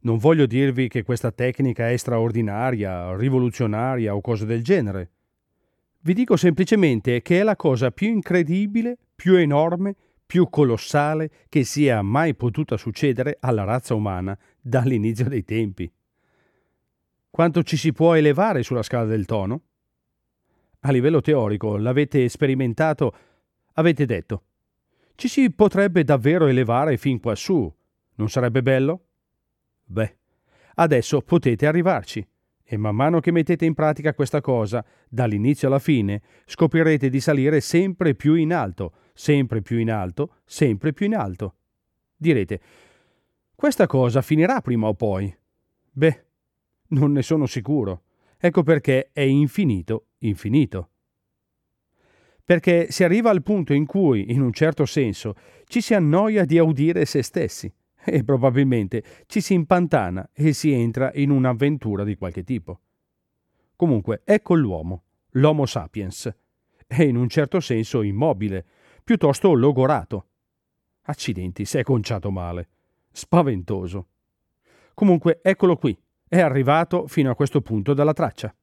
Non voglio dirvi che questa tecnica è straordinaria, rivoluzionaria o cose del genere. Vi dico semplicemente che è la cosa più incredibile, più enorme, più colossale che sia mai potuta succedere alla razza umana dall'inizio dei tempi. Quanto ci si può elevare sulla scala del tono? A livello teorico, l'avete sperimentato, avete detto: ci si potrebbe davvero elevare fin quassù. Non sarebbe bello? Beh, adesso potete arrivarci. E man mano che mettete in pratica questa cosa, dall'inizio alla fine, scoprirete di salire sempre più in alto, sempre più in alto, sempre più in alto. Direte: questa cosa finirà prima o poi. Beh, non ne sono sicuro. Ecco perché è infinito, infinito. Perché si arriva al punto in cui, in un certo senso, ci si annoia di udire se stessi e probabilmente ci si impantana e si entra in un'avventura di qualche tipo. Comunque, ecco l'Homo sapiens. È in un certo senso immobile, piuttosto logorato. Accidenti, si è conciato male. Spaventoso. Comunque, eccolo qui. È arrivato fino a questo punto della traccia.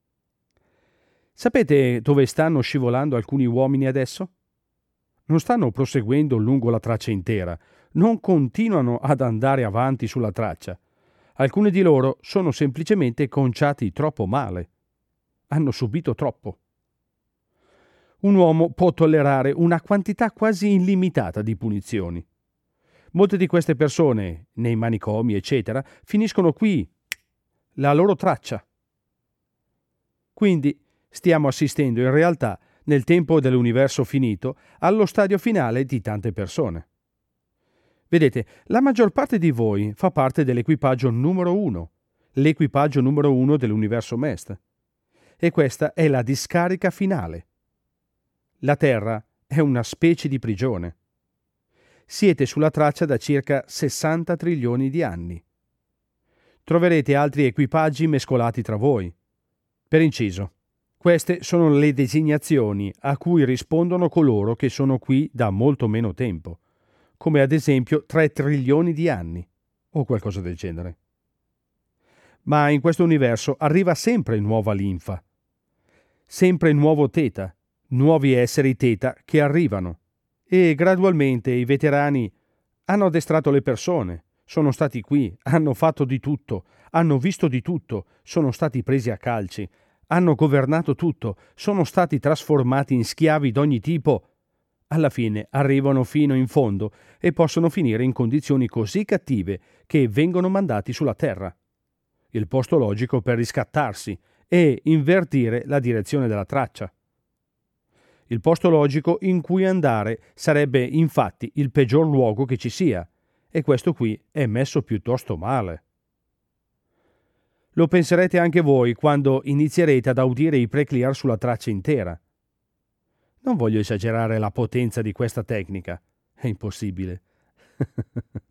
Sapete dove stanno scivolando alcuni uomini adesso? Non stanno proseguendo lungo la traccia intera, non continuano ad andare avanti sulla traccia. Alcuni di loro sono semplicemente conciati troppo male. Hanno subito troppo. Un uomo può tollerare una quantità quasi illimitata di punizioni. Molte di queste persone, nei manicomi, eccetera, finiscono qui, la loro traccia. Quindi stiamo assistendo in realtà, nel tempo dell'universo finito, allo stadio finale di tante persone. Vedete, la maggior parte di voi fa parte dell'equipaggio numero 1, l'equipaggio numero 1 dell'universo MEST. E questa è la discarica finale. La Terra è una specie di prigione. Siete sulla traccia da circa 60 trilioni di anni. Troverete altri equipaggi mescolati tra voi. Per inciso, queste sono le designazioni a cui rispondono coloro che sono qui da molto meno tempo, come ad esempio 3 trilioni di anni, o qualcosa del genere. Ma in questo universo arriva sempre nuova linfa, sempre nuovo teta, nuovi esseri teta che arrivano, e gradualmente i veterani hanno addestrato le persone, sono stati qui, hanno fatto di tutto, hanno visto di tutto, sono stati presi a calci, hanno governato tutto, sono stati trasformati in schiavi d'ogni tipo. Alla fine arrivano fino in fondo e possono finire in condizioni così cattive che vengono mandati sulla Terra. Il posto logico per riscattarsi e invertire la direzione della traccia. Il posto logico in cui andare sarebbe infatti il peggior luogo che ci sia, e questo qui è messo piuttosto male. Lo penserete anche voi quando inizierete ad udire i preclear sulla traccia intera. Non voglio esagerare la potenza di questa tecnica, è impossibile.